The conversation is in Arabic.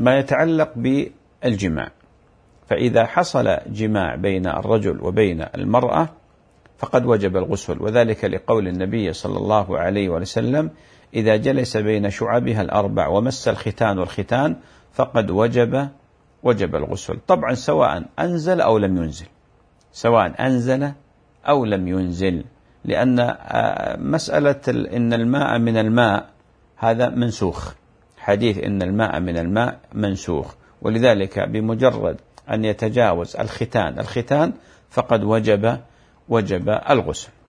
ما يتعلق بالجماع، فإذا حصل جماع بين الرجل وبين المرأة فقد وجب الغسل، وذلك لقول النبي صلى الله عليه وسلم: إذا جلس بين شعبها الأربع ومس الختان والختان فقد وجب الغسل. طبعا سواء أنزل أو لم ينزل، سواء أنزل أو لم ينزل، لأن مسألة إن الماء من الماء هذا منسوخ، حديث إن الماء من الماء منسوخ، ولذلك بمجرد أن يتجاوز الختان فقد وجب الغسل.